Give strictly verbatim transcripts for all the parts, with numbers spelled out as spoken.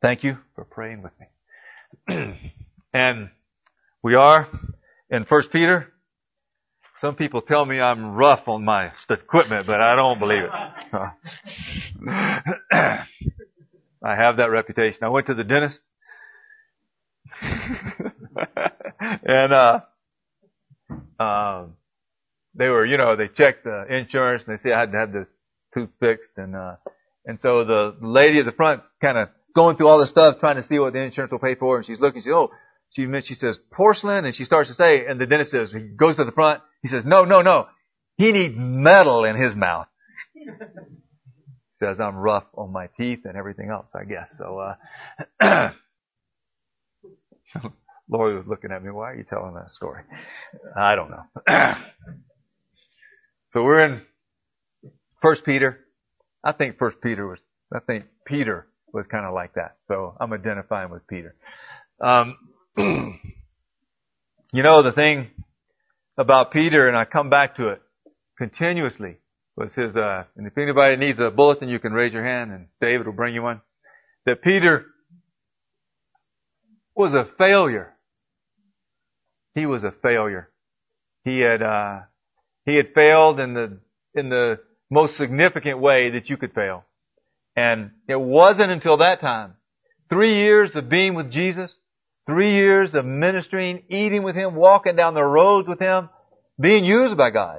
Thank you for praying with me. And we are in First Peter. Some people tell me I'm rough on my equipment, but I don't believe it. I have that reputation. I went to the dentist. and, uh, um, they were, you know, they checked the insurance and they said I had to have this tooth fixed. And, uh, and so the lady at the front's kind of going through all this stuff, trying to see what the insurance will pay for. And she's looking, she says, oh, she, she says porcelain. And she starts to say, and the dentist says, he goes to the front. He says, no, no, no. He needs metal in his mouth. He says, I'm rough on my teeth and everything else, I guess. So, uh, Lori was looking at me. Why are you telling that story? I don't know. So we're in First Peter. I think First Peter was, I think Peter was kind of like that. So I'm identifying with Peter. Um, you know, the thing about Peter, and I come back to it continuously, was his, uh, and if anybody needs a bulletin, you can raise your hand and David will bring you one. That Peter was a failure. He was a failure. He had, uh, he had failed in the, in the most significant way that you could fail. And it wasn't until that time, three years of being with Jesus, three years of ministering, eating with Him, walking down the roads with Him, being used by God.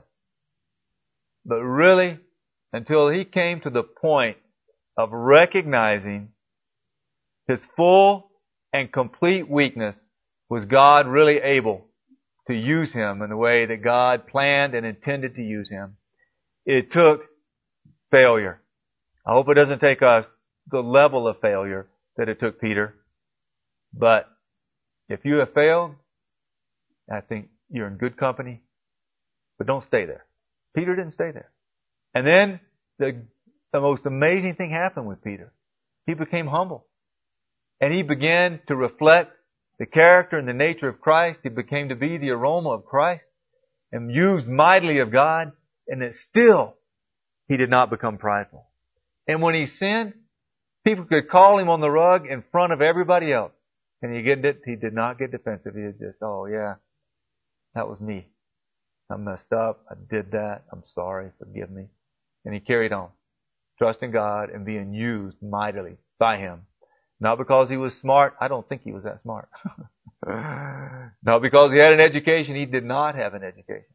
But really, until he came to the point of recognizing his full and complete weakness, was God really able to use him in the way that God planned and intended to use him. It took failure. I hope it doesn't take us the level of failure that it took Peter. But if you have failed, I think you're in good company. But don't stay there. Peter didn't stay there. And then the, the most amazing thing happened with Peter. He became humble. And he began to reflect the character and the nature of Christ. He became to be the aroma of Christ and used mightily of God. And that still he did not become prideful. And when he sinned, people could call him on the rug in front of everybody else. And he, get, he did not get defensive. He was just, oh yeah, that was me. I messed up. I did that. I'm sorry. Forgive me. And he carried on, trusting God and being used mightily by Him. Not because he was smart. I don't think he was that smart. Not because he had an education. He did not have an education.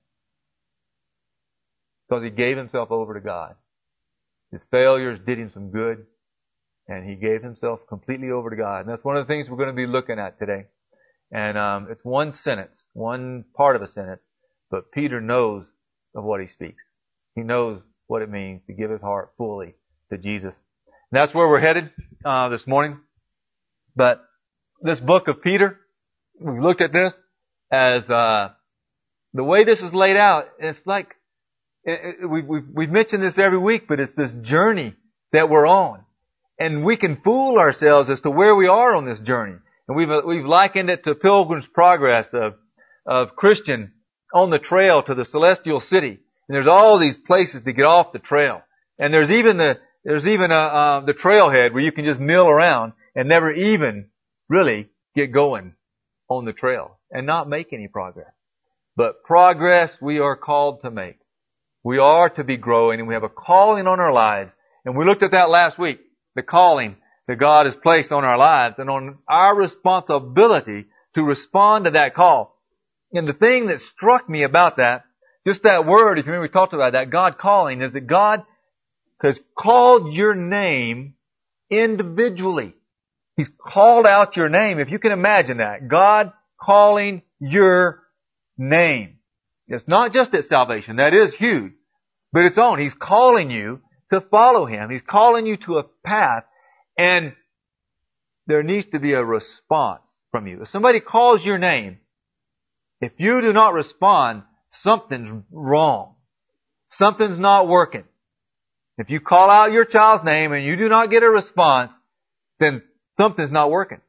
Because he gave himself over to God. His failures did him some good. And he gave himself completely over to God. And that's one of the things we're going to be looking at today. And um, it's one sentence, one part of a sentence. But Peter knows of what he speaks. He knows what it means to give his heart fully to Jesus. And that's where we're headed uh, this morning. But this book of Peter, we've looked at this as uh, the way this is laid out. It's like it, it, we, we've, we've mentioned this every week, but it's this journey that we're on, and we can fool ourselves as to where we are on this journey. And we've we've likened it to Pilgrim's Progress of of Christian on the trail to the celestial city. And there's all these places to get off the trail. And there's even the, there's even a, uh, the trailhead where you can just mill around and never even really get going on the trail and not make any progress. But progress we are called to make. We are to be growing, and we have a calling on our lives. And we looked at that last week, the calling that God has placed on our lives and on our responsibility to respond to that call. And the thing that struck me about that, just that word, if you remember we talked about that, God calling, is that God has called your name individually. He's called out your name. If you can imagine that. God calling your name. It's not just at salvation. That is huge. But it's on. He's calling you to follow Him. He's calling you to a path. And there needs to be a response from you. If somebody calls your name, if you do not respond, something's wrong. Something's not working. If you call out your child's name and you do not get a response, then something's not working.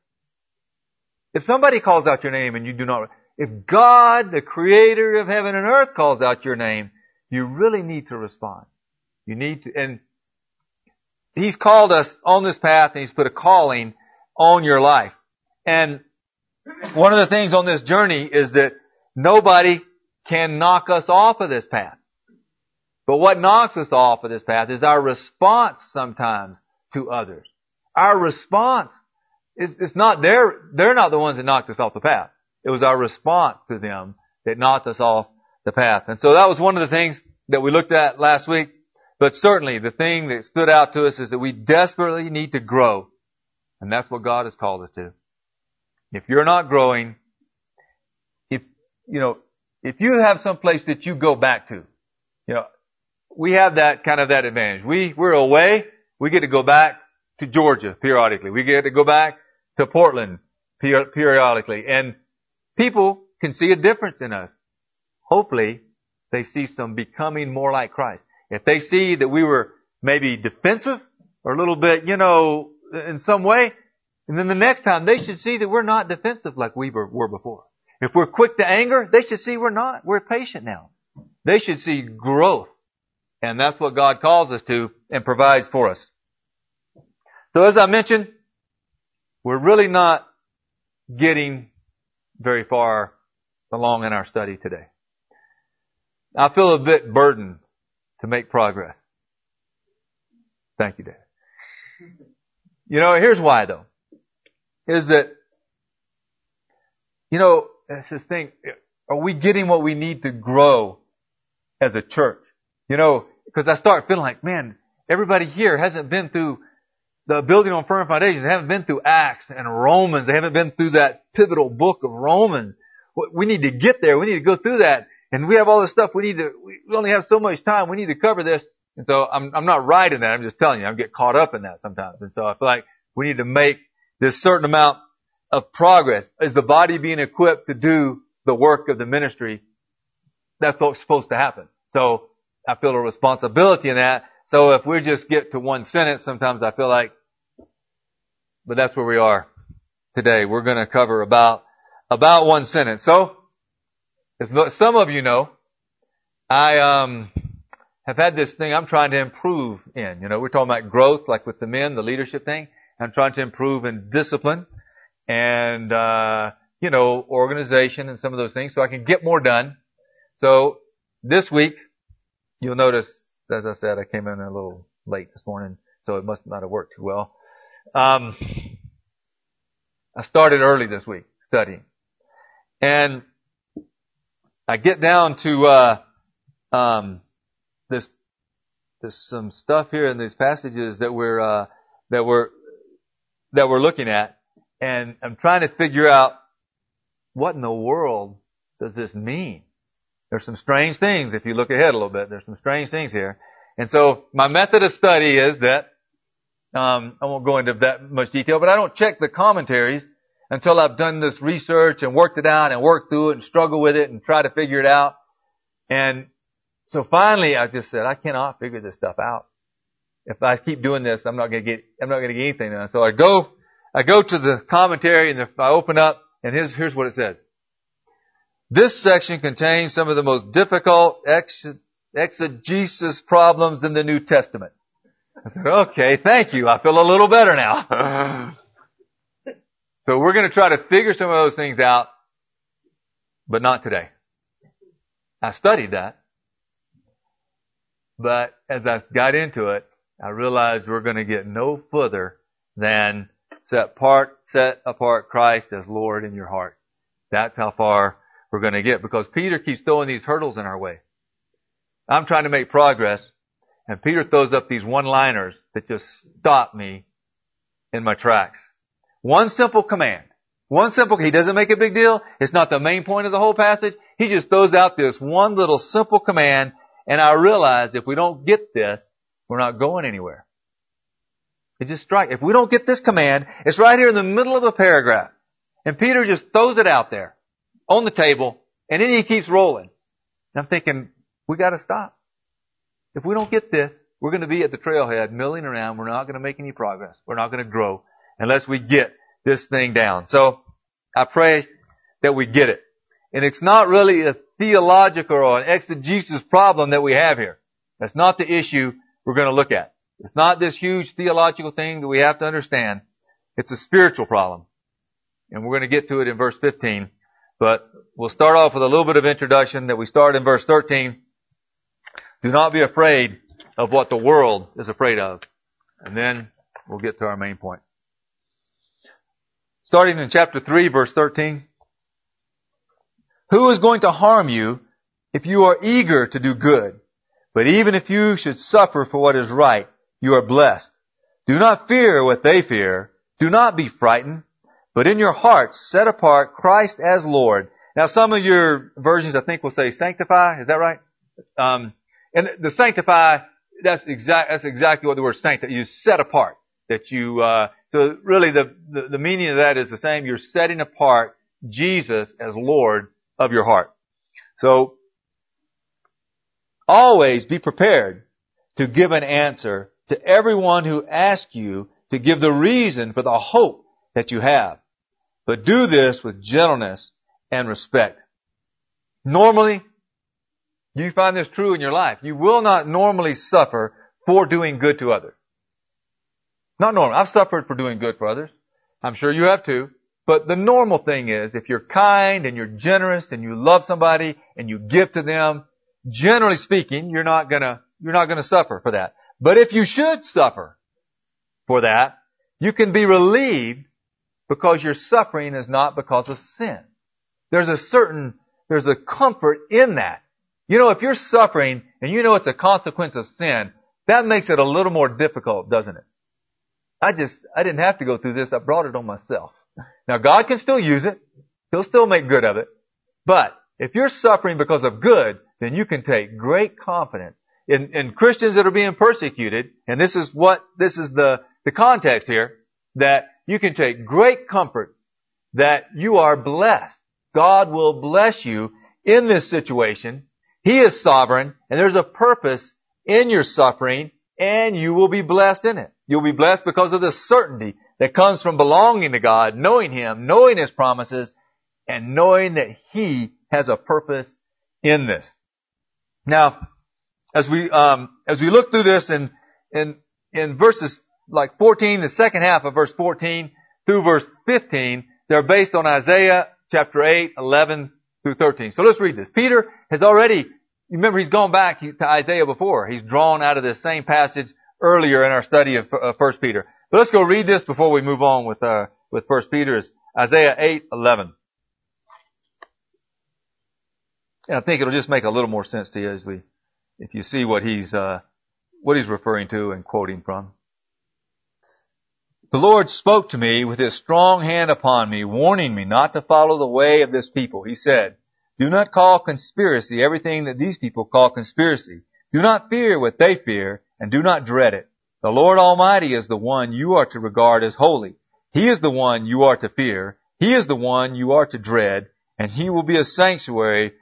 If somebody calls out your name and you do not, if God, the Creator of heaven and earth, calls out your name, you really need to respond. You need to, and He's called us on this path, and He's put a calling on your life. And one of the things on this journey is that nobody can knock us off of this path. But what knocks us off of this path is our response sometimes to others. Our response is, it's not their, they're not the ones that knocked us off the path. It was our response to them that knocked us off the path. And so that was one of the things that we looked at last week. But certainly the thing that stood out to us is that we desperately need to grow. And that's what God has called us to. If you're not growing, if, you know, if you have some place that you go back to, you know, we have that kind of that advantage. We, we're away. We get to go back to Georgia periodically. We get to go back to Portland periodically. And people can see a difference in us. Hopefully, they see some becoming more like Christ. If they see that we were maybe defensive or a little bit, you know, in some way, and then the next time they should see that we're not defensive like we were, were before. If we're quick to anger, they should see we're not. We're patient now. They should see growth. And that's what God calls us to and provides for us. So as I mentioned, we're really not getting very far along in our study today. I feel a bit burdened to make progress. Thank you, Dad. You know, here's why though. Is that, you know, it's this thing, are we getting what we need to grow as a church? You know, because I start feeling like, man, everybody here hasn't been through the building on firm foundations. They haven't been through Acts and Romans. They haven't been through that pivotal book of Romans. We need to get there. We need to go through that. And we have all this stuff we need to, we only have so much time. We need to cover this. And so I'm, I'm not right in that. I'm just telling you, I get caught up in that sometimes. And so I feel like we need to make this certain amount of progress. Is the body being equipped to do the work of the ministry? That's what's supposed to happen. So I feel a responsibility in that. So if we just get to one sentence, sometimes I feel like, but that's where we are today. We're going to cover about, about one sentence. So, as some of you know, I, um, have had this thing I'm trying to improve in. You know, we're talking about growth, like with the men, the leadership thing. I'm trying to improve in discipline and, uh, you know, organization and some of those things so I can get more done. So this week, you'll notice, as I said, I came in a little late this morning, so it must not have worked too well. Um, I started early this week studying. And I get down to, uh, um, this, there's some stuff here in these passages that we're, uh, that we're, that we're looking at. And I'm trying to figure out what in the world does this mean? There's some strange things if you look ahead a little bit. There's some strange things here. And so my method of study is that, um, I won't go into that much detail, but I don't check the commentaries until I've done this research and worked it out and worked through it and struggled with it and try to figure it out. And so finally I just said, I cannot figure this stuff out. If I keep doing this, I'm not going to get, I'm not going to get anything done. So I go, I go to the commentary and if I open up and here's, here's what it says. This section contains some of the most difficult ex- exegesis problems in the New Testament. I said, okay, thank you. I feel a little better now. So we're going to try to figure some of those things out, but not today. I studied that. But as I got into it, I realized we're going to get no further than set apart, set apart Christ as Lord in your heart. That's how far we're going to get because Peter keeps throwing these hurdles in our way. I'm trying to make progress and Peter throws up these one-liners that just stop me in my tracks. One simple command. One simple, he doesn't make a big deal. It's not the main point of the whole passage. He just throws out this one little simple command and I realize if we don't get this, we're not going anywhere. It just strikes. If we don't get this command, it's right here in the middle of a paragraph. And Peter just throws it out there on the table and then he keeps rolling. And I'm thinking, we got to stop. If we don't get this, we're going to be at the trailhead milling around. We're not going to make any progress. We're not going to grow unless we get this thing down. So I pray that we get it. And it's not really a theological or an exegesis problem that we have here. That's not the issue we're going to look at. It's not this huge theological thing that we have to understand. It's a spiritual problem. And we're going to get to it in verse fifteen. But we'll start off with a little bit of introduction that we start in verse thirteen. Do not be afraid of what the world is afraid of. And then we'll get to our main point. Starting in chapter three, verse thirteen. Who is going to harm you if you are eager to do good? But even if you should suffer for what is right, you are blessed. Do not fear what they fear. Do not be frightened. But in your hearts set apart Christ as Lord. Now some of your versions I think will say sanctify. Is that right? Um, and the sanctify, that's exact, that's exactly what the word sanctify, you set apart. That you, uh, so really the, the, the meaning of that is the same. You're setting apart Jesus as Lord of your heart. So, always be prepared to give an answer to everyone who asks you to give the reason for the hope that you have. But do this with gentleness and respect. Normally, you find this true in your life. You will not normally suffer for doing good to others. Not normal. I've suffered for doing good for others. I'm sure you have too. But the normal thing is, if you're kind and you're generous and you love somebody and you give to them, generally speaking, you're not gonna, you're not gonna suffer for that. But if you should suffer for that, you can be relieved because your suffering is not because of sin. There's a certain, there's a comfort in that. You know, if you're suffering and you know it's a consequence of sin, that makes it a little more difficult, doesn't it? I just, I didn't have to go through this. I brought it on myself. Now God can still use it. He'll still make good of it. But if you're suffering because of good, then you can take great confidence in, in Christians that are being persecuted. And this is what, this is the, the context here, that you can take great comfort that you are blessed. God will bless you in this situation. He is sovereign and there's a purpose in your suffering and you will be blessed in it. You'll be blessed because of the certainty that comes from belonging to God, knowing Him, knowing His promises, and knowing that He has a purpose in this. Now, as we, um, as we look through this in, in, in verses like fourteen, the second half of verse fourteen through verse fifteen, they're based on Isaiah chapter eight, eleven through thirteen. So let's read this. Peter has already, you remember he's gone back to Isaiah before. He's drawn out of this same passage earlier in our study of uh, First Peter. But let's go read this before we move on with, uh, with First Peter. It's Isaiah eight, eleven. And I think it'll just make a little more sense to you as we, if you see what he's, uh, what he's referring to and quoting from. The Lord spoke to me with His strong hand upon me, warning me not to follow the way of this people. He said, do not call conspiracy everything that these people call conspiracy. Do not fear what they fear, and do not dread it. The Lord Almighty is the one you are to regard as holy. He is the one you are to fear. He is the one you are to dread, and He will be a sanctuary.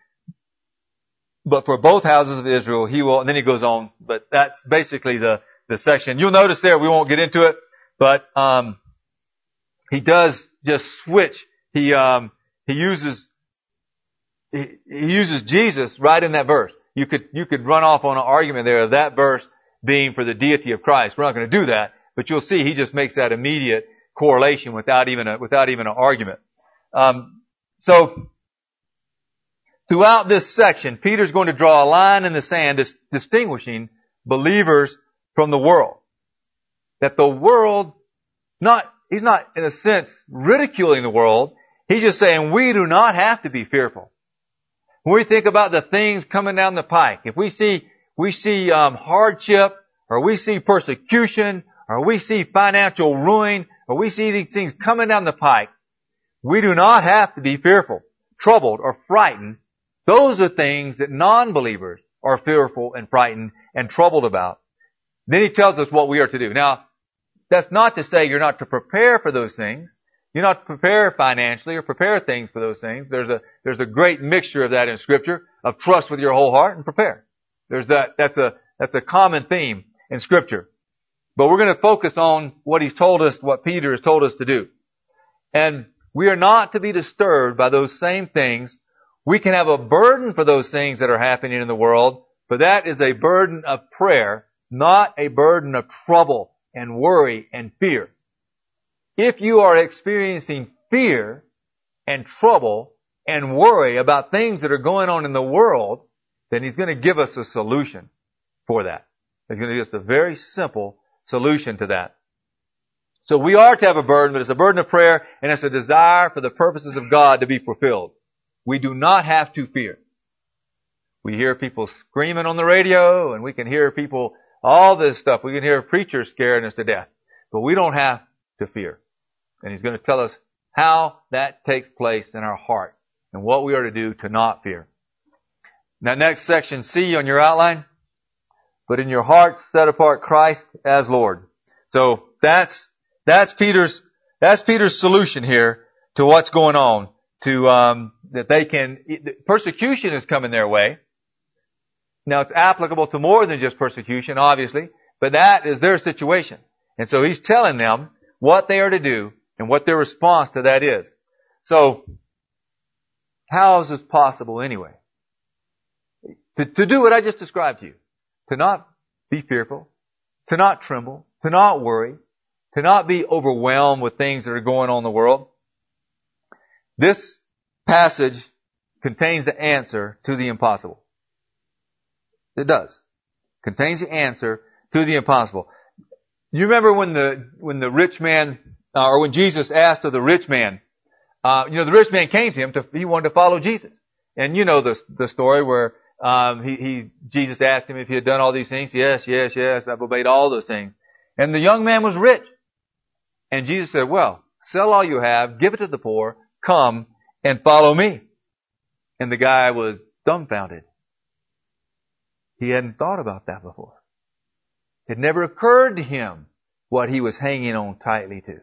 But for both houses of Israel, He will, and then he goes on, but that's basically the, the section. You'll notice there, we won't get into it, but, um, he does just switch. He, um, he uses, he, he uses Jesus right in that verse. You could, you could run off on an argument there of that verse being for the deity of Christ. We're not going to do that, but you'll see he just makes that immediate correlation without even a, without even an argument. Um, so, throughout this section, Peter's going to draw a line in the sand dis- distinguishing believers from the world. That the world, not, he's not in a sense ridiculing the world. He's just saying we do not have to be fearful. When we think about the things coming down the pike, if we see, we see, um, hardship, or we see persecution, or we see financial ruin, or we see these things coming down the pike, we do not have to be fearful, troubled, or frightened. Those are things that non-believers are fearful and frightened and troubled about. Then he tells us what we are to do. Now, that's not to say you're not to prepare for those things. You're not to prepare financially or prepare things for those things. There's a, there's a great mixture of that in Scripture, of trust with your whole heart and prepare. There's that, that's a, that's a common theme in Scripture. But we're going to focus on what he's told us, what Peter has told us to do. And we are not to be disturbed by those same things. We can have a burden for those things that are happening in the world, but that is a burden of prayer, not a burden of trouble and worry and fear. if you are experiencing fear and trouble and worry about things that are going on in the world, then He's going to give us a solution for that. He's going to give us a very simple solution to that. So we are to have a burden, but it's a burden of prayer, and it's a desire for the purposes of God to be fulfilled. We do not have to fear. We hear people screaming on the radio, and we can hear people, all this stuff. We can hear preachers scaring us to death. But we don't have to fear. And He's going to tell us how that takes place in our heart and what we are to do to not fear. Now, next section, C on your outline. But in your heart, set apart Christ as Lord. So that's that's Peter's that's Peter's solution here to what's going on. To um, that they can persecution is coming their way. Now it's applicable to more than just persecution, obviously, but that is their situation. And so he's telling them what they are to do and what their response to that is. So, how is this possible anyway? To, to do what I just described to you. To not be fearful, to not tremble, to not worry, to not be overwhelmed with things that are going on in the world. This passage contains the answer to the impossible. It does. Contains the answer to the impossible. You remember when the when the rich man, uh, or when Jesus asked of the rich man, uh, you know, the rich man came to him to he wanted to follow Jesus, and you know the the story where um, he he Jesus asked him if he had done all these things. Yes, yes, yes, I've obeyed all those things. And the young man was rich, and Jesus said, "Well, sell all you have, give it to the poor, come and follow me." And the guy was dumbfounded. He hadn't thought about that before. It never occurred to him what he was hanging on tightly to.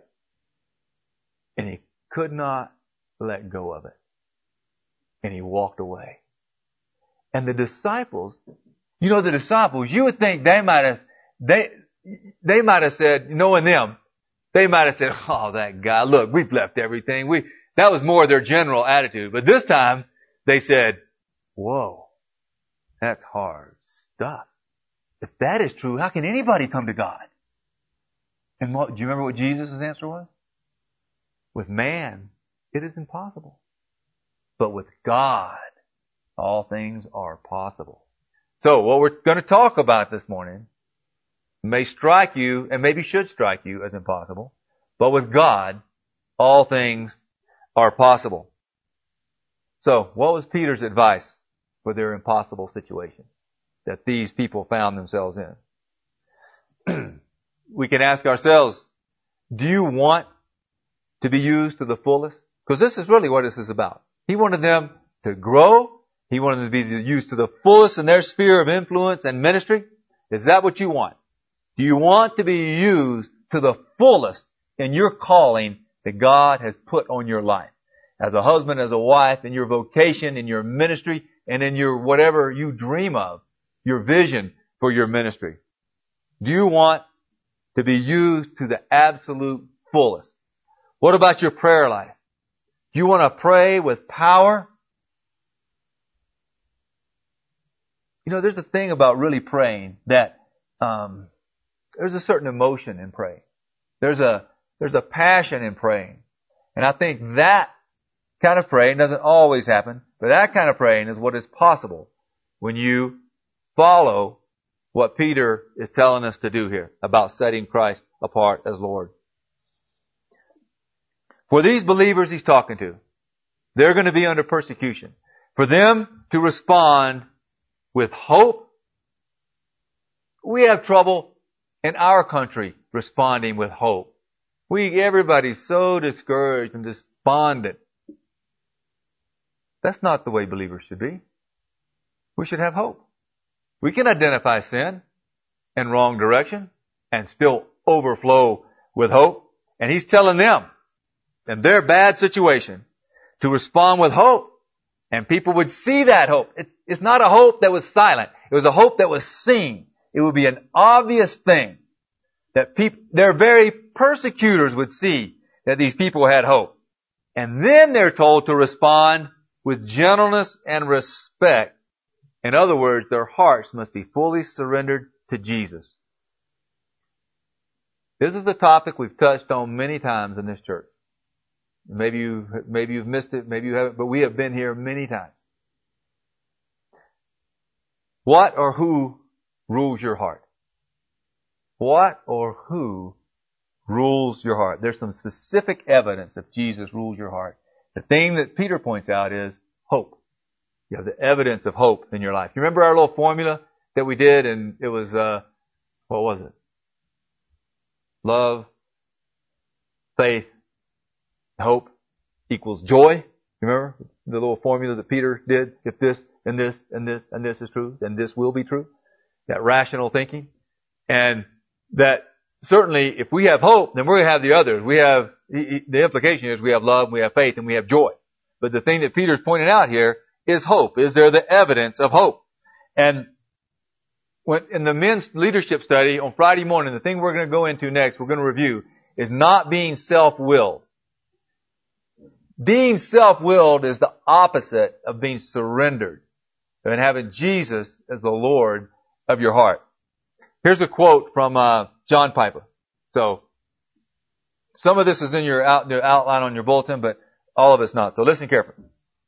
And he could not let go of it. And he walked away. And the disciples, you know the disciples, you would think they might have, they, they might have said, knowing them, they might have said, "Oh, that guy, look, we've left everything. We, that was more their general attitude. But this time, they said, whoa, that's hard stuff. If that is true, how can anybody come to God?" And what, do you remember what Jesus' answer was? With man, it is impossible. But with God, all things are possible. So what we're going to talk about this morning may strike you, and maybe should strike you as impossible. But with God, all things are possible. So what was Peter's advice for their impossible situation that these people found themselves in? We can ask ourselves, do you want to be used to the fullest? Because this is really what this is about. He wanted them to grow. He wanted them to be used to the fullest in their sphere of influence and ministry. Is that what you want? Do you want to be used to the fullest in your calling that God has put on your life? As a husband, as a wife, in your vocation, in your ministry, and in your whatever you dream of, your vision for your ministry. Do you want to be used to the absolute fullest? What about your prayer life? Do you want to pray with power? You know, there's a thing about really praying that um, there's a certain emotion in praying. There's a there's a passion in praying, and I think that kind of praying doesn't always happen, but that kind of praying is what is possible when you follow what Peter is telling us to do here about setting Christ apart as Lord. For these believers he's talking to, they're going to be under persecution. For them to respond with hope, we have trouble in our country responding with hope. We, everybody's so discouraged and despondent. That's not the way believers should be. We should have hope. We can identify sin and wrong direction and still overflow with hope. And he's telling them, in their bad situation, to respond with hope. And people would see that hope. It's not a hope that was silent. It was a hope that was seen. It would be an obvious thing that people, their very persecutors would see that these people had hope. And then they're told to respond with gentleness and respect. In other words, their hearts must be fully surrendered to Jesus. This is a topic we've touched on many times in this church. Maybe you, maybe you've missed it, maybe you haven't, but we have been here many times. What or who rules your heart? What or who rules your heart? There's some specific evidence that Jesus rules your heart. The thing that Peter points out is hope. You have the evidence of hope in your life. You remember our little formula that we did, and it was, uh, what was it? Love, faith, hope equals joy. Remember the little formula that Peter did? If this and this and this and this is true, then this will be true. That rational thinking. And that certainly if we have hope, then we're going to have the others. We have, the implication is we have love, we have faith, and we have joy. But the thing that Peter's pointing out here is hope. Is there the evidence of hope? And when, in the men's leadership study on Friday morning, the thing we're going to go into next, we're going to review, is not being self-willed. Being self-willed is the opposite of being surrendered and having Jesus as the Lord of your heart. Here's a quote from uh, John Piper. So, some of this is in your out, your outline on your bulletin, but all of it's not. So listen carefully.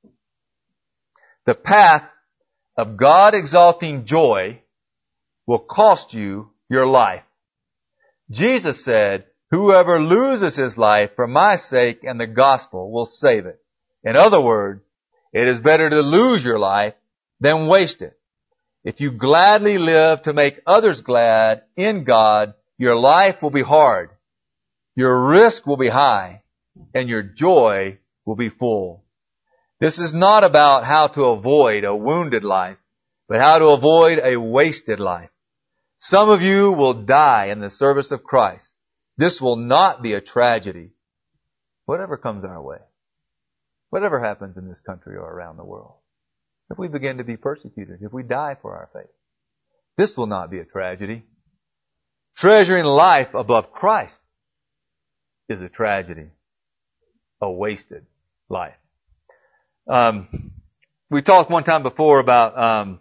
The path of God-exalting joy will cost you your life. Jesus said, whoever loses his life for my sake and the gospel will save it. In other words, it is better to lose your life than waste it. If you gladly live to make others glad in God, your life will be hard, your risk will be high, and your joy will be full. This is not about how to avoid a wounded life, but how to avoid a wasted life. Some of you will die in the service of Christ. This will not be a tragedy. Whatever comes our way, whatever happens in this country or around the world, if we begin to be persecuted, if we die for our faith, this will not be a tragedy. Treasuring life above Christ is a tragedy, a wasted life. Um, we talked one time before about um,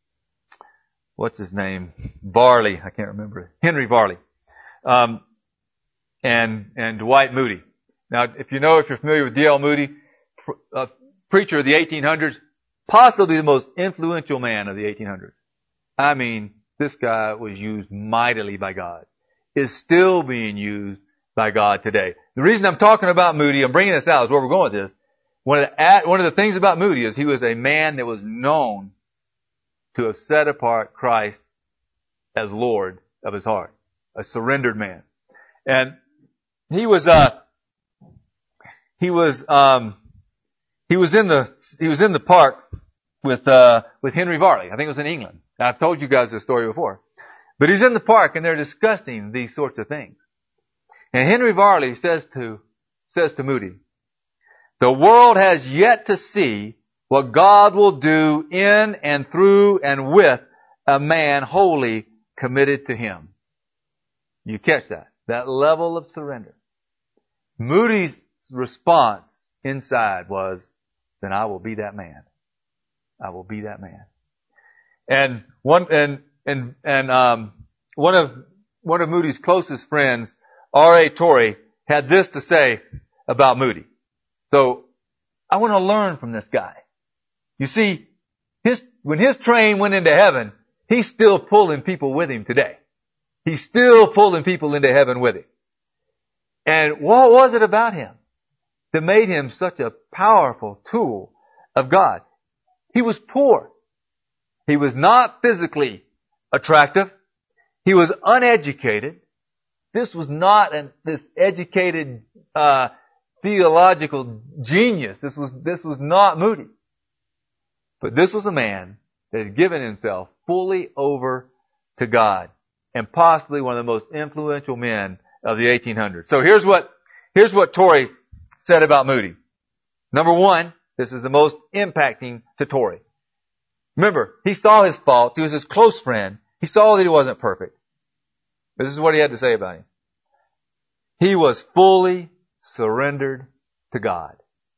what's his name, Varley. I can't remember. Henry Varley, um, and and Dwight Moody. Now, if you know, if you're familiar with D L Moody, a preacher of the eighteen hundreds, possibly the most influential man of the eighteen hundreds. I mean, this guy was used mightily by God. Is still being used by God today. The reason I'm talking about Moody, I'm bringing this out, is where we're going with this. One of the, one of the things about Moody is he was a man that was known to have set apart Christ as Lord of his heart. A surrendered man. And he was, uh, he was, um, he was in the, he was in the park with, uh, with Henry Varley. I think it was in England. Now, I've told you guys this story before. But he's in the park and they're discussing these sorts of things. And Henry Varley says to, says to Moody, the world has yet to see what God will do in and through and with a man wholly committed to Him. You catch that? That level of surrender. Moody's response inside was, then I will be that man. I will be that man. And one, and, and, and, um, one of, one of Moody's closest friends, R A Torrey, had this to say about Moody. So, I want to learn from this guy. You see, his, when his train went into heaven, he's still pulling people with him today. He's still pulling people into heaven with him. And what was it about him that made him such a powerful tool of God? He was poor. He was not physically attractive. He was uneducated. This was not an, this educated, uh, theological genius. This was, this was not Moody. But this was a man that had given himself fully over to God and possibly one of the most influential men of the eighteen hundreds. So here's what, here's what Torrey said about Moody. Number one, this is the most impacting to Torrey. Remember, he saw his faults. He was his close friend. He saw that he wasn't perfect. This is what he had to say about him. He was fully surrendered to God.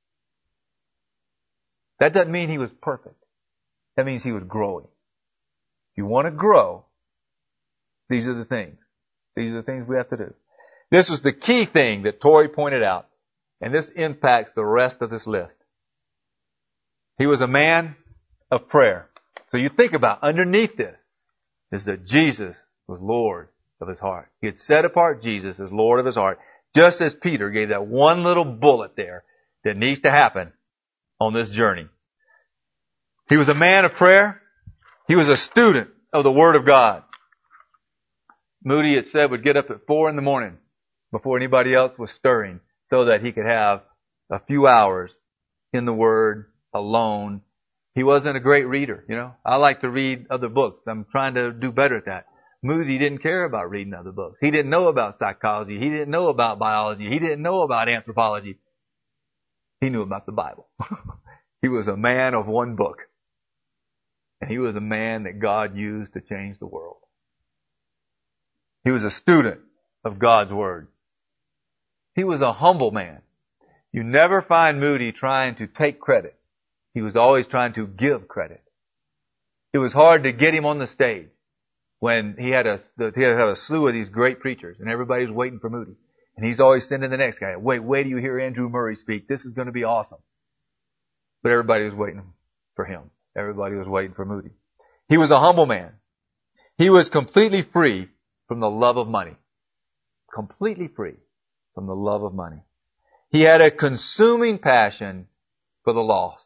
That doesn't mean he was perfect. That means he was growing. If you want to grow, these are the things. These are the things we have to do. This was the key thing that Torrey pointed out. And this impacts the rest of this list. He was a man of prayer. So you think about underneath this is that Jesus was Lord of his heart. He had set apart Jesus as Lord of his heart, just as Peter gave that one little bullet there that needs to happen on this journey. He was a man of prayer. He was a student of the Word of God. Moody, it said, would get up at four in the morning before anybody else was stirring so that he could have a few hours in the Word alone. He wasn't a great reader, you know. I like to read other books. I'm trying to do better at that. Moody didn't care about reading other books. He didn't know about psychology. He didn't know about biology. He didn't know about anthropology. He knew about the Bible. He was a man of one book. And he was a man that God used to change the world. He was a student of God's Word. He was a humble man. You never find Moody trying to take credit. He was always trying to give credit. It was hard to get him on the stage when he had a, he had a slew of these great preachers and everybody was waiting for Moody. And he's always sending the next guy, wait, wait till you hear Andrew Murray speak. This is going to be awesome. But everybody was waiting for him. Everybody was waiting for Moody. He was a humble man. He was completely free from the love of money. Completely free from the love of money. He had a consuming passion for the lost.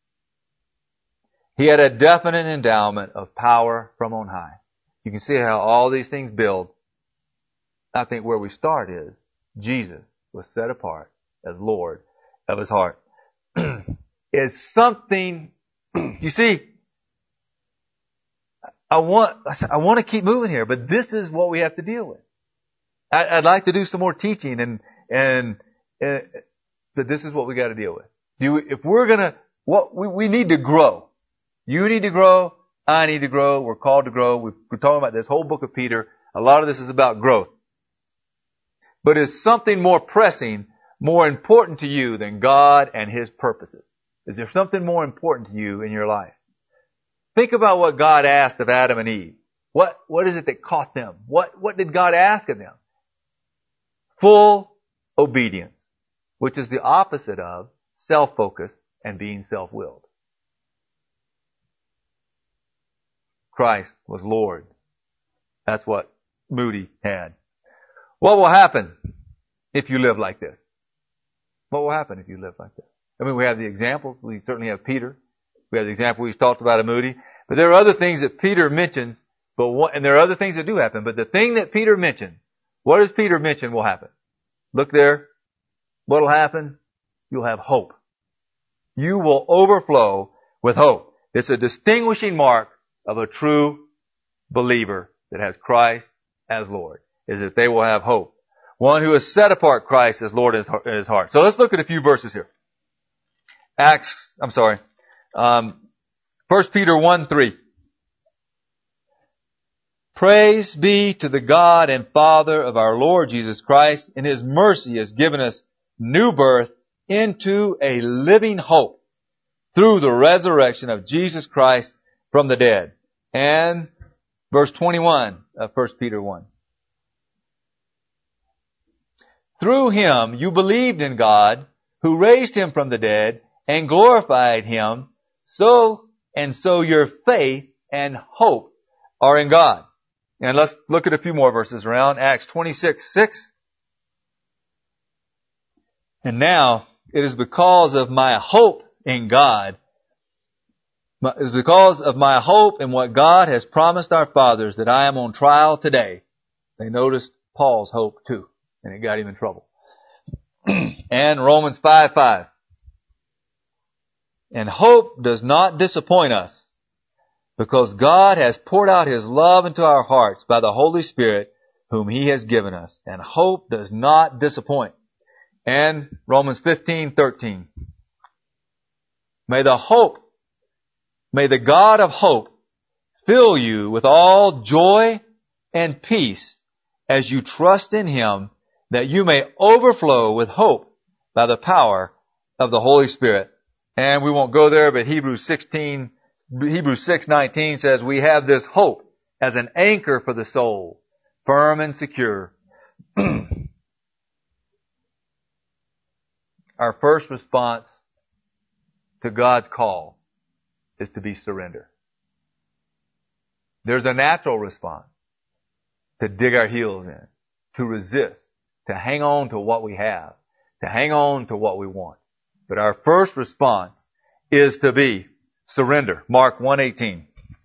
He had a definite endowment of power from on high. You can see how all these things build. I think where we start is Jesus was set apart as Lord of his heart. It's something, you see, I want, I want to keep moving here, but this is what we have to deal with. I, I'd like to do some more teaching and, and, uh, but this is what we got to deal with. You, if we're gonna, what, we, we need to grow. You need to grow. I need to grow. We're called to grow. We're talking about this whole book of Peter. A lot of this is about growth. But is something more pressing, more important to you than God and His purposes? Is there something more important to you in your life? Think about what God asked of Adam and Eve. What, what is it that caught them? What, what did God ask of them? Full obedience, which is the opposite of self-focus and being self-willed. Christ was Lord. That's what Moody had. What will happen if you live like this? What will happen if you live like this? I mean, we have the examples. We certainly have Peter. We have the example we've talked about of Moody. But there are other things that Peter mentions, but what, and there are other things that do happen. But the thing that Peter mentioned, what does Peter mention will happen? Look there. What will happen? You'll have hope. You will overflow with hope. It's a distinguishing mark of a true believer that has Christ as Lord, is that they will have hope. One who has set apart Christ as Lord in his heart. So let's look at a few verses here. Acts, I'm sorry, um, First Peter one three. Praise be to the God and Father of our Lord Jesus Christ. In His mercy has given us new birth into a living hope through the resurrection of Jesus Christ from the dead. And verse twenty-one of First Peter one. Through Him you believed in God, who raised Him from the dead and glorified Him, so and so your faith and hope are in God. And let's look at a few more verses around. Acts twenty-six six. And now it is because of my hope in God, it is because of my hope in what God has promised our fathers that I am on trial today. They noticed Paul's hope too, and it got him in trouble. And Romans five five. And hope does not disappoint us, because God has poured out His love into our hearts by the Holy Spirit whom He has given us. And hope does not disappoint. And Romans fifteen thirteen. May the hope, may the God of hope fill you with all joy and peace as you trust in Him, that you may overflow with hope by the power of the Holy Spirit. And we won't go there, but Hebrews sixteen, Hebrews six nineteen says, we have this hope as an anchor for the soul, firm and secure. our first response to God's call is to be surrender. There's a natural response to dig our heels in, to resist, to hang on to what we have, to hang on to what we want. But our first response is to be surrender. Mark one eighteen.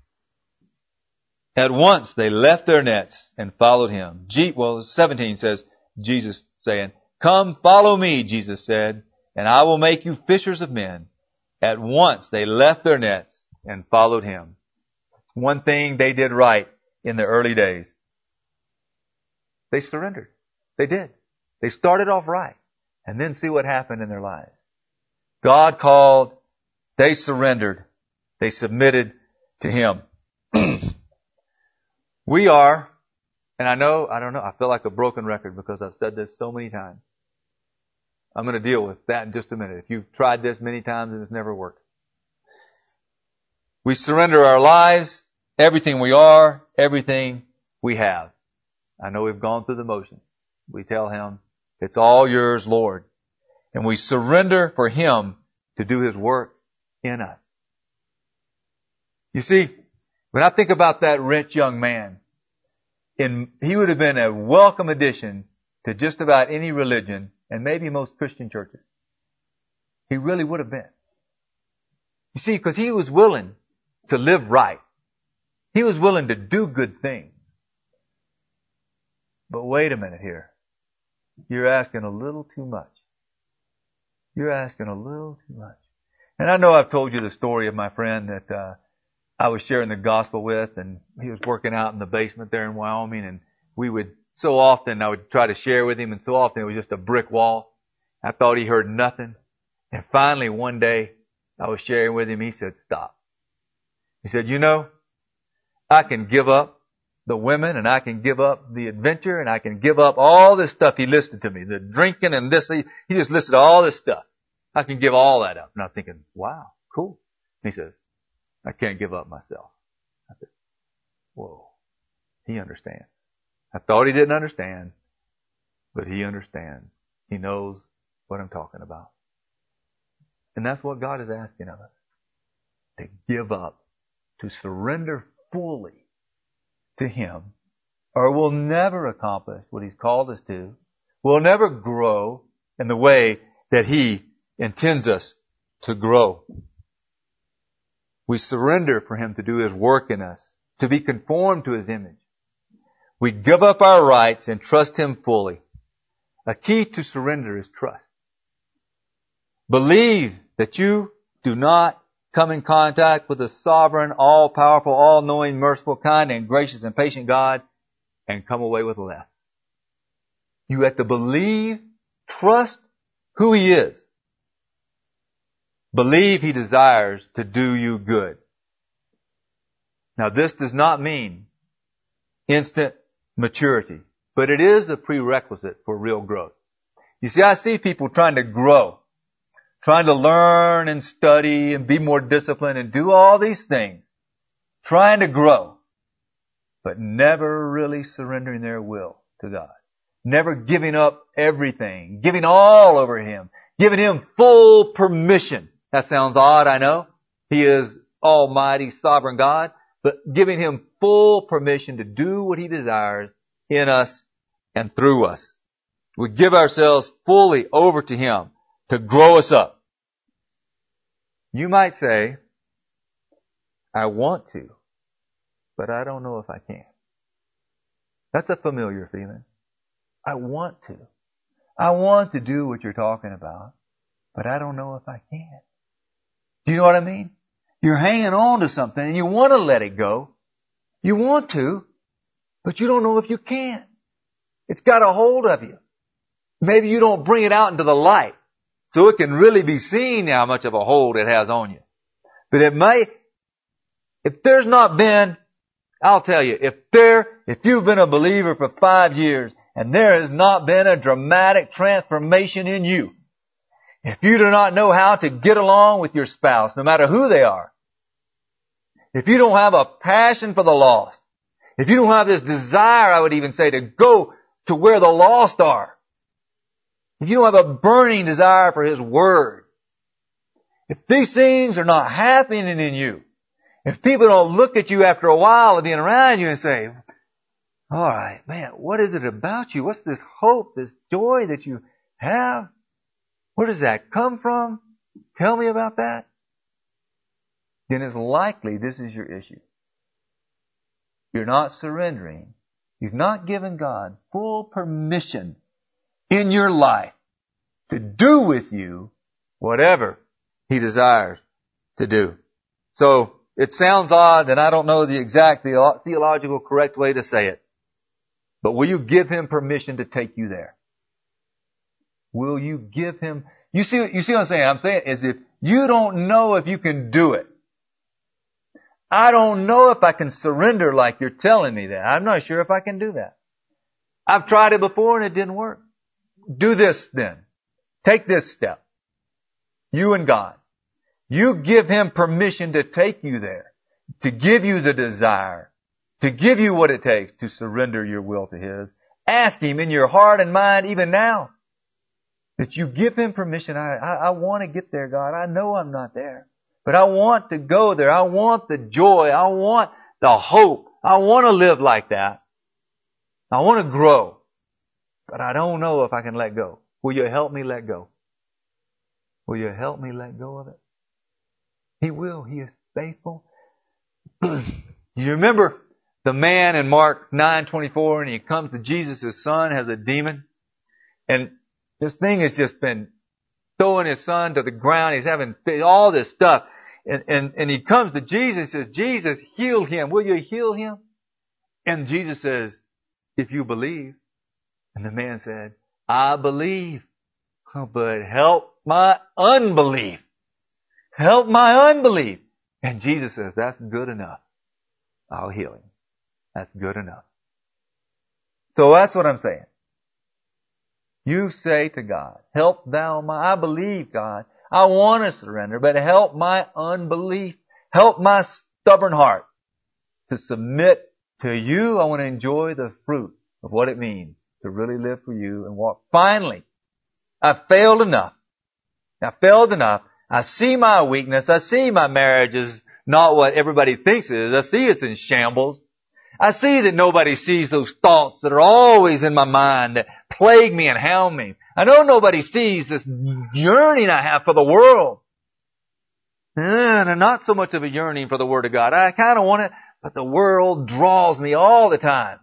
At once they left their nets and followed him. G- well, seventeen says, Jesus saying, "Come, follow me," Jesus said, "and I will make you fishers of men." At once they left their nets and followed him. One thing they did right in the early days. They surrendered. They did. They started off right. And then see what happened in their lives. God called. They surrendered. They submitted to him. We are, and I know, I don't know, I feel like a broken record because I've said this so many times. I'm going to deal with that in just a minute. If you've tried this many times and it's never worked. We surrender our lives, everything we are, everything we have. I know we've gone through the motions. We tell him, "It's all yours, Lord." And we surrender for him to do his work in us. You see, when I think about that rich young man, in, he would have been a welcome addition to just about any religion and maybe most Christian churches. He really would have been. You see, because he was willing to live right. He was willing to do good things. But wait a minute here. You're asking a little too much. You're asking a little too much. And I know I've told you the story of my friend that uh, I was sharing the gospel with, and he was working out in the basement there in Wyoming, and we would, so often I would try to share with him, and so often it was just a brick wall. I thought he heard nothing. And finally one day I was sharing with him, he said, "Stop." He said, "You know, I can give up the women, and I can give up the adventure, and I can give up all this stuff." He listed to me, the drinking and this. He, he just listed all this stuff. I can give all that up. And I'm thinking, wow, cool. He says, "I can't give up myself." I said, whoa, he understands. I thought he didn't understand, but he understands. He knows what I'm talking about. And that's what God is asking of us. To give up, to surrender fully to him, or we'll never accomplish what he's called us to. We'll never grow in the way that he intends us to grow. We surrender for him to do his work in us, to be conformed to his image. We give up our rights and trust him fully. A key to surrender is trust. Believe that you do not come in contact with the sovereign, all-powerful, all-knowing, merciful, kind, and gracious and patient God and come away with less. You have to believe, trust who he is. Believe he desires to do you good. Now this does not mean instant maturity, but it is a prerequisite for real growth. You see, I see people trying to grow, trying to learn and study and be more disciplined and do all these things, trying to grow, but never really surrendering their will to God. Never giving up everything, giving all over him, giving him full permission. That sounds odd, I know. He is Almighty, sovereign God, but giving him full permission to do what he desires in us and through us. We give ourselves fully over to him to grow us up. You might say, "I want to, but I don't know if I can." That's a familiar feeling. I want to. I want to do what you're talking about, but I don't know if I can. Do you know what I mean? You're hanging on to something and you want to let it go. You want to, but you don't know if you can. It's got a hold of you. Maybe you don't bring it out into the light so it can really be seen how much of a hold it has on you. But it may, if there's not been, I'll tell you, if there, if you've been a believer for five years and there has not been a dramatic transformation in you, if you do not know how to get along with your spouse, no matter who they are, if you don't have a passion for the lost, if you don't have this desire, I would even say, to go to where the lost are, if you don't have a burning desire for His Word, if these things are not happening in you, if people don't look at you after a while of being around you and say, all right, man, what is it about you? What's this hope, this joy that you have? Where does that come from? Tell me about that. Then it's likely this is your issue. You're not surrendering. You've not given God full permission in your life to do with you whatever He desires to do. So, it sounds odd, and I don't know the exact theological correct way to say it. But will you give Him permission to take you there? Will you give Him... You see, you see what I'm saying? I'm saying is if you don't know if you can do it. I don't know if I can surrender like you're telling me that. I'm not sure if I can do that. I've tried it before and it didn't work. Do this then. Take this step. You and God. You give Him permission to take you there. To give you the desire. To give you what it takes to surrender your will to His. Ask Him in your heart and mind even now. That you give Him permission. I, I, I want to get there, God. I know I'm not there. But I want to go there. I want the joy. I want the hope. I want to live like that. I want to grow. But I don't know if I can let go. Will you help me let go? Will you help me let go of it? He will. He is faithful. You remember the man in Mark nine twenty-four, and he comes to Jesus, his son has a demon. And this thing has just been throwing his son to the ground. He's having all this stuff. And, and, and he comes to Jesus and says, Jesus, heal him. Will you heal him? And Jesus says, if you believe. And the man said, I believe, but help my unbelief. Help my unbelief. And Jesus says, that's good enough. I'll heal him. That's good enough. So that's what I'm saying. You say to God, help thou my, I believe, God. I want to surrender, but help my unbelief. Help my stubborn heart to submit to you. I want to enjoy the fruit of what it means to really live for you and walk. Finally, I failed enough. I failed enough. I see my weakness. I see my marriage is not what everybody thinks it is. I see it's in shambles. I see that nobody sees those thoughts that are always in my mind that plague me and hound me. I know nobody sees this yearning I have for the world. And not so much of a yearning for the Word of God. I kind of want it, but the world draws me all the time.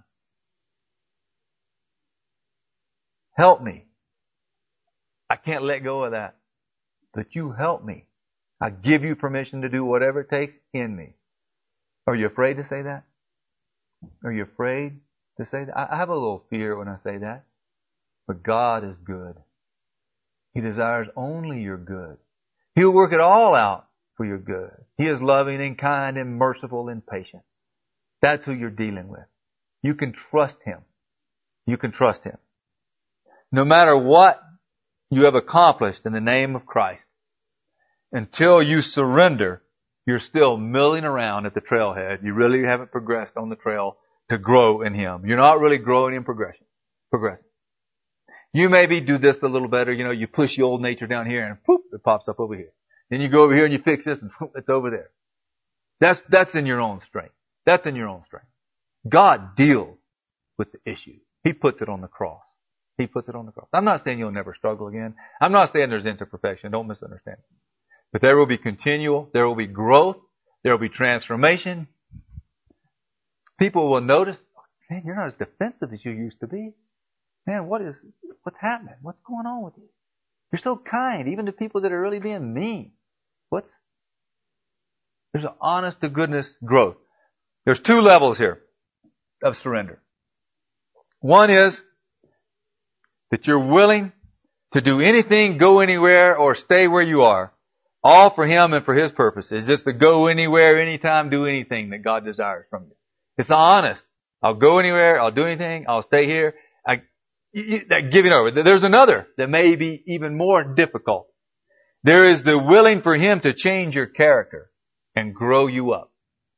Help me. I can't let go of that. But you help me. I give you permission to do whatever it takes in me. Are you afraid to say that? Are you afraid to say that? I have a little fear when I say that. But God is good. He desires only your good. He'll work it all out for your good. He is loving and kind and merciful and patient. That's who you're dealing with. You can trust Him. You can trust Him. No matter what you have accomplished in the name of Christ, until you surrender, you're still milling around at the trailhead. You really haven't progressed on the trail to grow in Him. You're not really growing in progression. Progressing. You maybe do this a little better. You know, you push your old nature down here and whoop, it pops up over here. Then you go over here and you fix this and whoop, it's over there. That's, that's in your own strength. That's in your own strength. God deals with the issue. He puts it on the cross. He puts it on the cross. I'm not saying you'll never struggle again. I'm not saying there's imperfection. Don't misunderstand. But there will be continual, there will be growth, there will be transformation. People will notice, man, you're not as defensive as you used to be. Man, what is, what's happening? What's going on with you? You're so kind, even to people that are really being mean. What's, there's an honest to goodness growth. There's two levels here of surrender. One is that you're willing to do anything, go anywhere, or stay where you are. All for Him and for His purposes. Just to go anywhere, anytime, do anything that God desires from you. It's honest. I'll go anywhere, I'll do anything, I'll stay here. I, that giving over. There's another that may be even more difficult. There is the willing for Him to change your character and grow you up.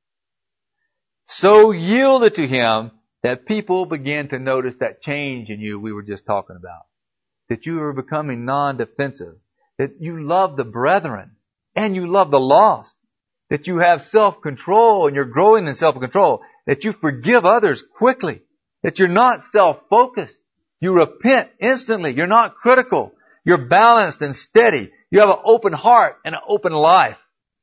So yielded to Him that people begin to notice that change in you we were just talking about. that you are becoming non-defensive, that you love the brethren and you love the lost, that you have self-control and you're growing in self-control, that you forgive others quickly, that you're not self-focused. You repent instantly. You're not critical. You're balanced and steady. You have an open heart and an open life.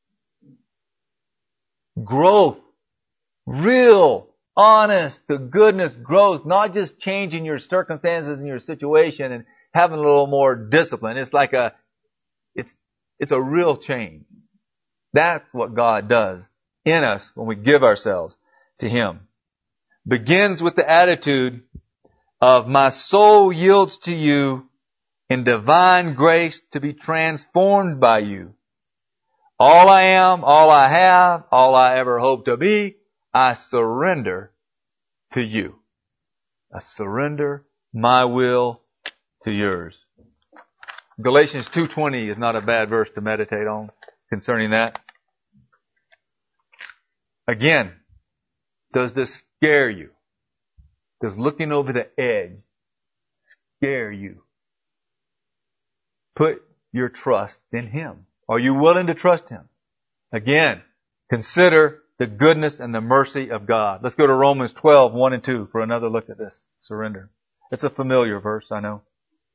Growth. Real, honest to goodness growth. Not just changing your circumstances and your situation and having a little more discipline. It's like a, it's, it's a real change. That's what God does in us when we give ourselves to Him. Begins with the attitude of my soul yields to you in divine grace to be transformed by you. All I am, all I have, all I ever hope to be, I surrender to you. I surrender my will to yours. Galatians two twenty is not a bad verse to meditate on concerning that. Again, does this scare you? Does looking over the edge scare you? Put your trust in Him. Are you willing to trust Him? Again, consider the goodness and the mercy of God. Let's go to Romans twelve, one and two for another look at this. Surrender. It's a familiar verse, I know.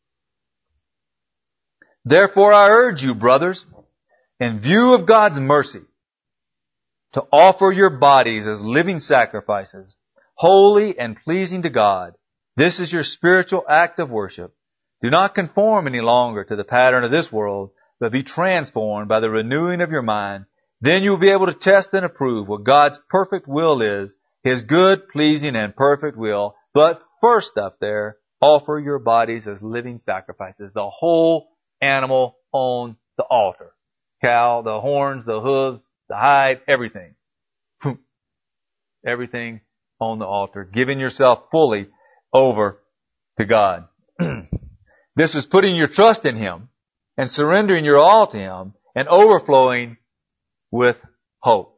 Therefore I urge you, brothers, in view of God's mercy, to offer your bodies as living sacrifices, holy and pleasing to God. This is your spiritual act of worship. Do not conform any longer to the pattern of this world, but be transformed by the renewing of your mind. Then you will be able to test and approve what God's perfect will is, His good, pleasing, and perfect will. But first up there, offer your bodies as living sacrifices. The whole animal on the altar. Cow, the horns, the hooves, the hide, everything. Everything on the altar. Giving yourself fully over to God. This is putting your trust in Him and surrendering your all to Him and overflowing with hope.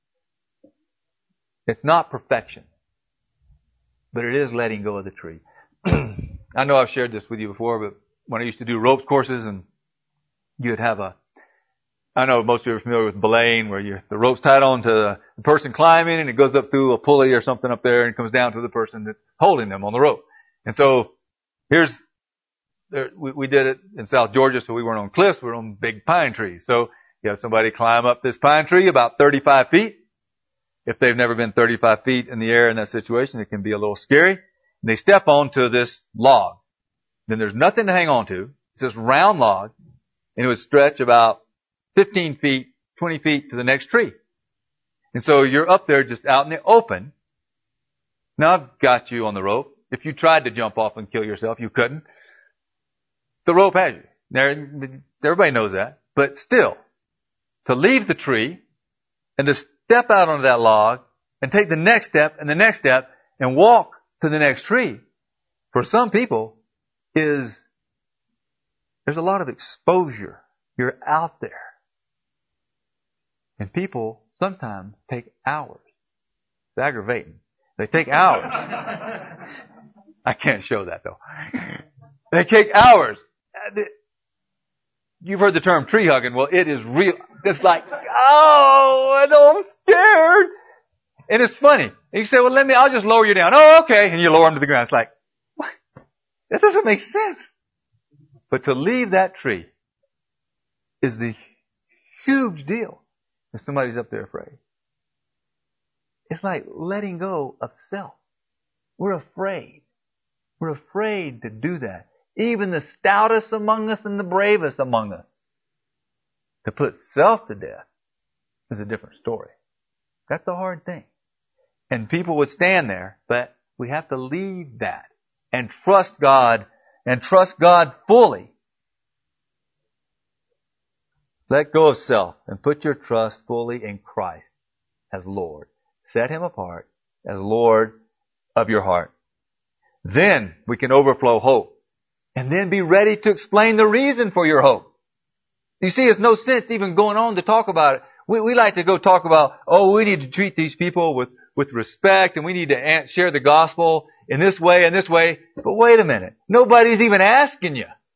It's not perfection, but it is letting go of the tree. I know I've shared this with you before, but when I used to do ropes courses and you'd have a, I know most of you are familiar with belaying, where you, the rope's tied on to the person climbing and it goes up through a pulley or something up there and comes down to the person that's holding them on the rope. And so here's, there, we, we did it in South Georgia, so we weren't on cliffs, we were on big pine trees. So you have somebody climb up this pine tree about thirty-five feet. If they've never been thirty-five feet in the air in that situation, it can be a little scary. And they step onto this log. Then there's nothing to hang on to. It's this round log, and it would stretch about fifteen feet, twenty feet to the next tree. And so you're up there just out in the open. Now I've got you on the rope. If you tried to jump off and kill yourself, you couldn't. The rope has you. There, everybody knows that. But still, to leave the tree and to step out onto that log and take the next step and the next step and walk to the next tree, for some people is, there's a lot of exposure. You're out there. And people sometimes take hours. It's aggravating. They take hours. I can't show that though. They take hours. You've heard the term tree hugging. Well, it is real. It's like, oh, I know, I'm scared. And it's funny. And you say, well, let me, I'll just lower you down. Oh, okay. And you lower them to the ground. It's like, what? That doesn't make sense. But to leave that tree is the huge deal if somebody's up there afraid. It's like letting go of self. We're afraid. We're afraid to do that. Even the stoutest among us and the bravest among us. To put self to death is a different story. That's a hard thing. And people would stand there, but we have to leave that and trust God and trust God fully. Let go of self and put your trust fully in Christ as Lord. Set Him apart as Lord of your heart. Then we can overflow hope and then be ready to explain the reason for your hope. You see, it's no sense even going on to talk about it. We, we like to go talk about, oh, we need to treat these people with, with respect and we need to share the gospel in this way and this way. But wait a minute. Nobody's even asking you.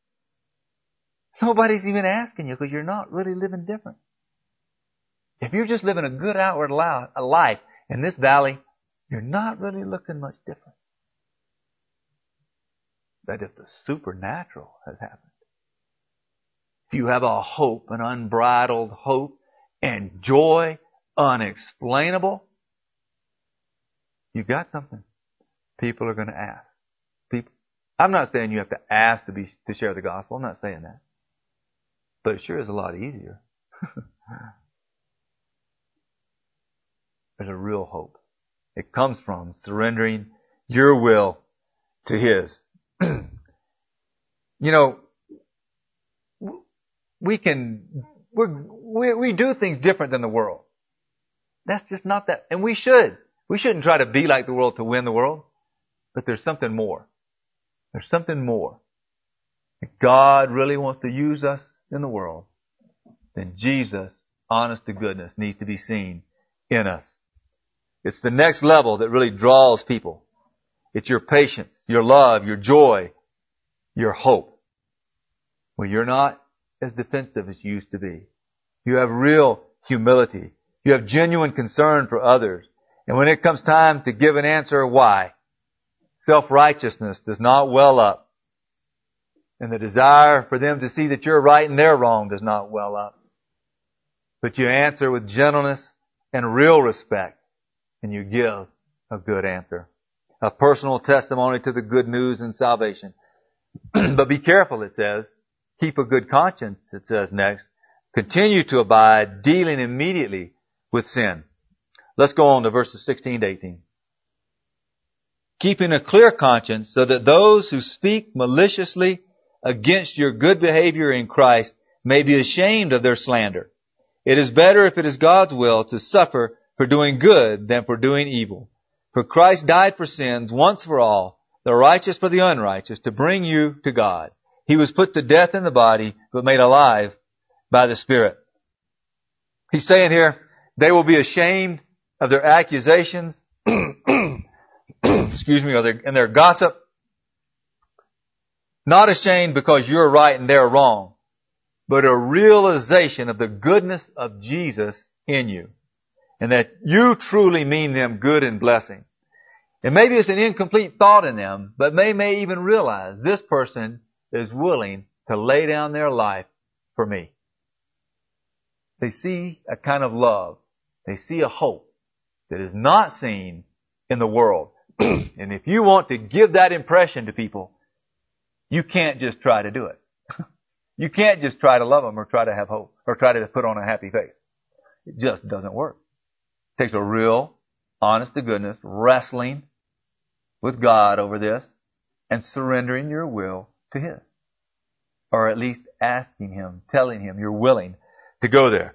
Nobody's even asking you because you're not really living different. If you're just living a good outward life in this valley, you're not really looking much different. But if the supernatural has happened, if you have a hope, an unbridled hope and joy unexplainable, you got something. People are going to ask. People, I'm not saying you have to ask to be to share the gospel. I'm not saying that. But it sure is a lot easier. There's a real hope. It comes from surrendering your will to His. You know, we can, we're, we we do things different than the world. That's just not that, and we should. We shouldn't try to be like the world to win the world. But there's something more. There's something more. If God really wants to use us in the world, then Jesus, honest to goodness, needs to be seen in us. It's the next level that really draws people. It's your patience, your love, your joy, your hope. Well, you're not as defensive as you used to be. You have real humility. You have genuine concern for others. And when it comes time to give an answer why, self-righteousness does not well up. And the desire for them to see that you're right and they're wrong does not well up. But you answer with gentleness and real respect. And you give a good answer. A personal testimony to the good news and salvation. But be careful, it says. Keep a good conscience, it says next. Continue to abide, dealing immediately with sin. Let's go on to verses sixteen to eighteen. Keeping a clear conscience so that those who speak maliciously against your good behavior in Christ may be ashamed of their slander. It is better, if it is God's will, to suffer for doing good than for doing evil. For Christ died for sins once for all, the righteous for the unrighteous, to bring you to God. He was put to death in the body, but made alive by the Spirit. He's saying here, they will be ashamed of their accusations, excuse me, or their, and their gossip. Not ashamed because you're right and they're wrong, but a realization of the goodness of Jesus in you. And that you truly mean them good and blessing. And maybe it's an incomplete thought in them, but they may even realize this person is willing to lay down their life for me. They see a kind of love. They see a hope that is not seen in the world. And if you want to give that impression to people, you can't just try to do it. You can't just try to love them or try to have hope or try to put on a happy face. It just doesn't work. It takes a real, honest to goodness, wrestling with God over this and surrendering your will to His. Or at least asking Him, telling Him you're willing to go there.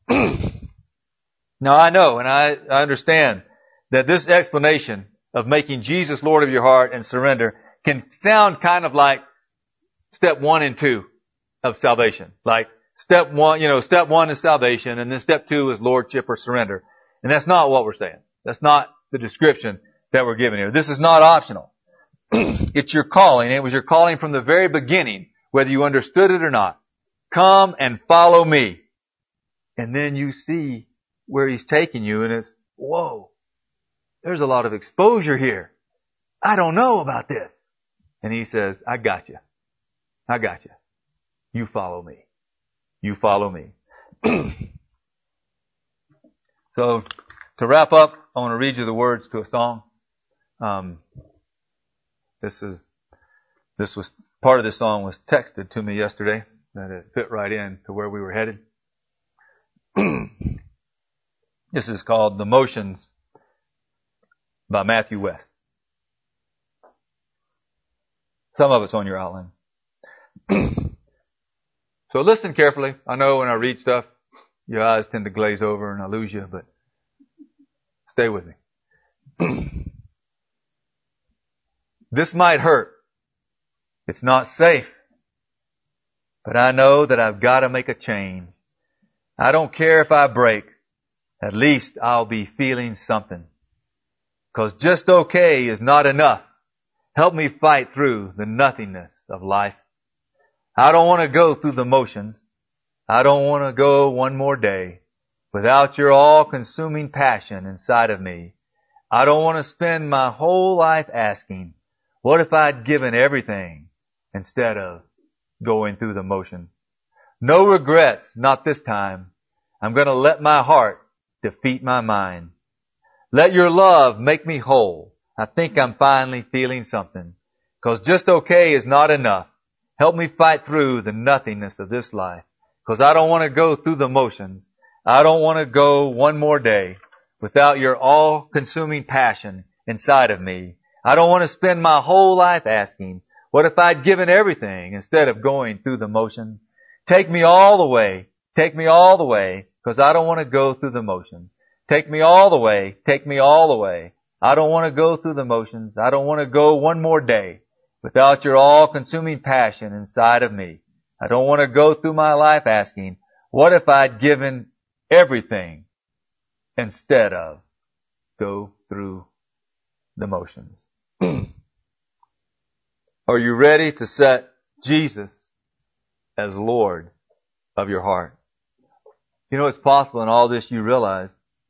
Now I know and I, I understand that this explanation of making Jesus Lord of your heart and surrender can sound kind of like step one and two of salvation. Like step one, you know, step one is salvation and then step two is lordship or surrender. And that's not what we're saying. That's not the description that we're given here. This is not optional. It's your calling. It was your calling from the very beginning, whether you understood it or not. Come and follow me. And then you see where He's taking you and it's, whoa, there's a lot of exposure here. I don't know about this. And He says, I got you. I got you. You follow me. You follow me. So, to wrap up, I want to read you the words to a song. Um, this is, this was, part of this song was texted to me yesterday, that it fit right in to where we were headed. This is called The Motions by Matthew West. Some of it's on your outline. So listen carefully. I know when I read stuff, your eyes tend to glaze over and I lose you, but stay with me. This might hurt. It's not safe. But I know that I've got to make a change. I don't care if I break. At least I'll be feeling something. 'Cause just okay is not enough. Help me fight through the nothingness of life. I don't want to go through the motions. I don't want to go one more day without your all-consuming passion inside of me. I don't want to spend my whole life asking, what if I'd given everything instead of going through the motions? No regrets, not this time. I'm going to let my heart defeat my mind. Let your love make me whole. I think I'm finally feeling something. 'Cause just okay is not enough. Help me fight through the nothingness of this life. 'Cause I don't want to go through the motions. I don't want to go one more day without your all-consuming passion inside of me. I don't want to spend my whole life asking, what if I'd given everything instead of going through the motions? Take me all the way. Take me all the way, 'cause I don't want to go through the motions. Take me all the way. Take me all the way. I don't want to go through the motions. I don't want to go one more day without your all-consuming passion inside of me. I don't want to go through my life asking, what if I'd given everything instead of go through the motions? Are you ready to set Jesus as Lord of your heart? You know, it's possible in all this you realize,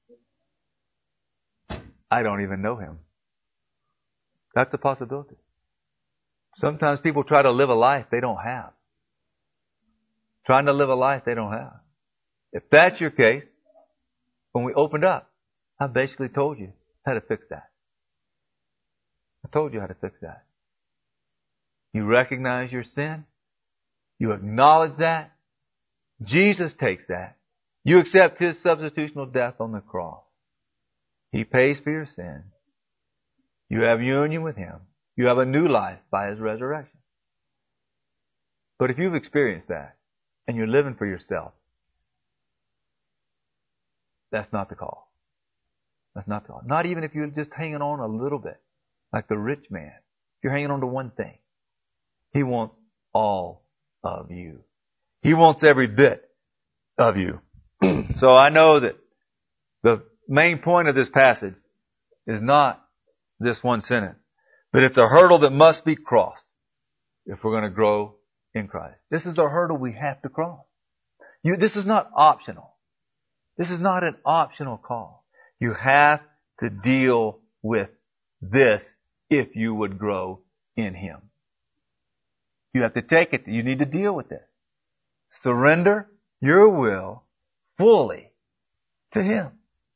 I don't even know Him. That's a possibility. Sometimes people try to live a life they don't have. Trying to live a life they don't have. If that's your case, when we opened up, I basically told you how to fix that. I told you how to fix that. You recognize your sin. You acknowledge that. Jesus takes that. You accept His substitutional death on the cross. He pays for your sin. You have union with Him. You have a new life by His resurrection. But if you've experienced that and you're living for yourself, that's not the call. That's not the call. Not even if you're just hanging on a little bit, like the rich man. If you're hanging on to one thing, He wants all of you. He wants every bit of you. So I know that the main point of this passage is not this one sentence, but it's a hurdle that must be crossed if we're going to grow in Christ. This is a hurdle we have to cross. You, this is not optional. This is not an optional call. You have to deal with this if you would grow in Him. You have to take it. You need to deal with this. Surrender your will fully to Him.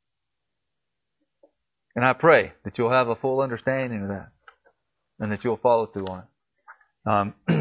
And I pray that you'll have a full understanding of that and that you'll follow through on it. Um,